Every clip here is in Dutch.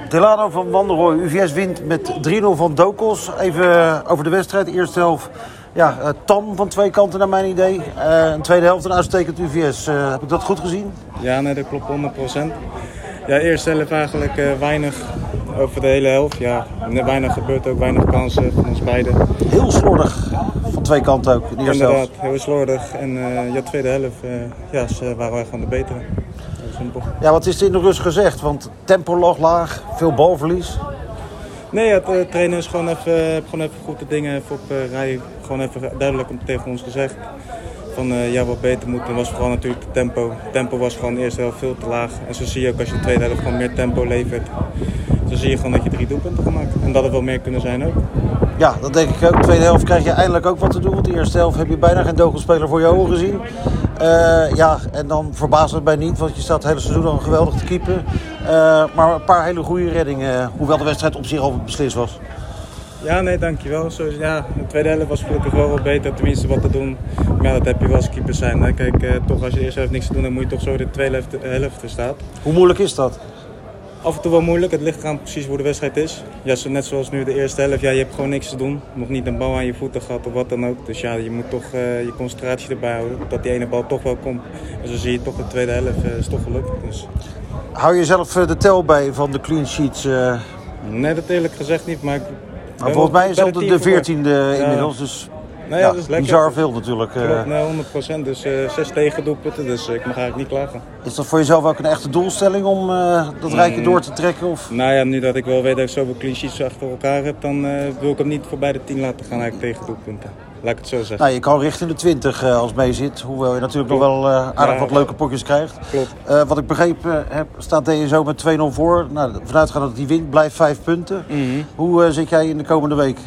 Delano van Wanderrooy, UVS wint met 3-0 van Dokos. Even over de wedstrijd. Eerste helft tam van twee kanten naar mijn idee. Een tweede helft een uitstekend UVS. Heb ik dat goed gezien? Ja, nee, dat klopt 100%. Ja, eerste helft eigenlijk weinig over de hele helft. Ja, weinig gebeurt ook, weinig kansen van ons beiden. Heel slordig van twee kanten ook in de eerste helft. Inderdaad, heel slordig. En de tweede helft waren wij gewoon de betere. Ja, wat is er in de rust gezegd? Want tempo lag laag, veel balverlies. Nee, de trainer is gewoon even goed de dingen even op rij. Gewoon even duidelijk tegen ons gezegd. Van wat beter moet. En was vooral natuurlijk de tempo. Het tempo was gewoon de eerste helft veel te laag. En zo zie je ook als je de tweede helft gewoon meer tempo levert. Zo zie je gewoon dat je 3 doelpunten gemaakt. En dat het wel meer kunnen zijn ook. Ja, dat denk ik ook. De tweede helft krijg je eindelijk ook wat te doen. Want de eerste helft heb je bijna geen Dokos-speler voor je ogen gezien. En dan verbaast het mij niet. Want je staat het hele seizoen al geweldig te keepen. Maar een paar hele goede reddingen. Hoewel de wedstrijd op zich al beslist was. Ja, nee, dankjewel. De tweede helft was gelukkig wel wat beter, tenminste wat te doen. Maar ja, dat heb je wel als keeper zijn. Hè. Kijk, toch als je de eerste helft niks te doen, dan moet je toch zo de tweede helft staat. Hoe moeilijk is dat? Af en toe wel moeilijk, het ligt eraan precies hoe de wedstrijd is. Ja, net zoals nu de eerste helft, je hebt gewoon niks te doen. Nog niet een bal aan je voeten gehad of wat dan ook. Dus ja, je moet toch je concentratie erbij houden, dat die ene bal toch wel komt. En zo zie je toch de tweede helft is toch gelukt. Dus. Hou je zelf de tel bij van de clean sheets? Nee, dat eerlijk gezegd niet, maar volgens mij is het de 14e inmiddels, dus nee, dat is lekker. Bizar veel natuurlijk. Klopt, nee, 100%, dus 6 tegendoelpunten, dus ik mag eigenlijk niet klagen. Is dat voor jezelf ook een echte doelstelling om dat rijtje door te trekken? Of? Nou ja, nu dat ik wel weet dat ik zoveel clean sheets achter elkaar heb, dan wil ik hem niet voorbij de 10 laten gaan eigenlijk tegendoelpunten. Laat ik het zo zeggen. Nou, je kan richting de 20 als mee zit, hoewel je natuurlijk nog wel aardig wat leuke potjes krijgt. Klopt. Wat ik begrepen heb, staat DSO met 2-0 voor. Nou, vanuitgaan dat hij wint, blijft 5 punten. Mm-hmm. Hoe zit jij in de komende week?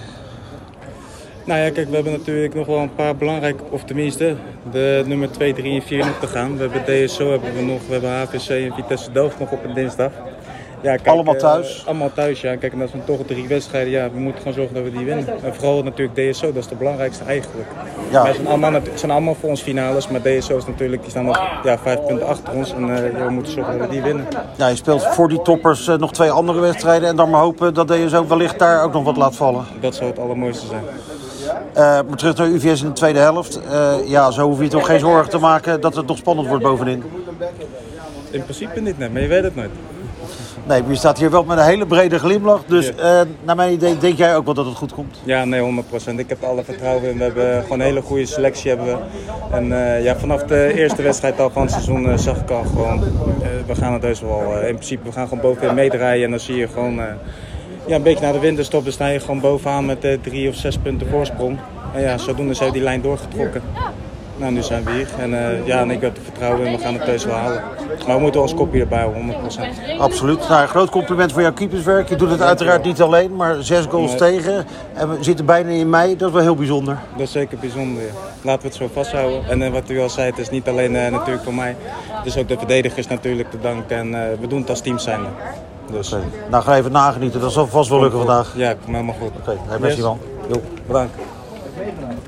Nou ja, kijk, we hebben natuurlijk nog wel een paar belangrijke, of tenminste, de nummer 2, 3 en 4 nog te gaan. We hebben DSO, we hebben HVC en Vitesse Delft nog op een dinsdag. Ja, kijk, allemaal thuis? Allemaal thuis, ja. Kijk, en dat zijn toch 3 wedstrijden. Ja, we moeten gewoon zorgen dat we die winnen. En vooral natuurlijk DSO, dat is de belangrijkste eigenlijk. Ja. Het zijn allemaal voor ons finales, maar DSO is natuurlijk, die staan nog 5 punten achter ons. En we moeten zorgen dat we die winnen. Ja, je speelt voor die toppers nog 2 andere wedstrijden. En dan maar hopen dat DSO wellicht daar ook nog wat laat vallen. Dat zou het allermooiste zijn. Maar terug naar UVS in de tweede helft. Zo hoef je toch geen zorgen te maken dat het nog spannend wordt bovenin. In principe niet, nee, maar je weet het nooit. Nee, maar je staat hier wel met een hele brede glimlach. Dus naar mijn idee denk jij ook wel dat het goed komt? Ja, nee, 100%. Ik heb er alle vertrouwen in. We hebben gewoon een hele goede selectie. Hebben we. En vanaf de eerste wedstrijd al van het seizoen zag ik al gewoon... we gaan het heus wel... in principe, we gaan gewoon bovenin meedraaien. En dan zie je gewoon... een beetje naar de winterstop. Dan sta je gewoon bovenaan met 3 of 6 punten voorsprong. En ja, zodoende zijn we die lijn doorgetrokken. Nou, nu zijn we hier. En ik heb er vertrouwen in. We gaan het heus wel halen. Maar we moeten ons kopje erbij houden, 100%. Absoluut. Nou, een groot compliment voor jouw keeperswerk. Je doet het uiteraard niet alleen, maar 6 goals tegen. En we zitten bijna in mei. Dat is wel heel bijzonder. Dat is zeker bijzonder, ja. Laten we het zo vasthouden. En wat u al zei, het is niet alleen natuurlijk voor mij. Het is ook de verdedigers natuurlijk te danken. En we doen het als team zijnde. Dus. Okay. Nou, ga even nagenieten. Dat zal vast wel lukken vandaag. Ja, kom helemaal goed. Oké, merci man. Bedankt.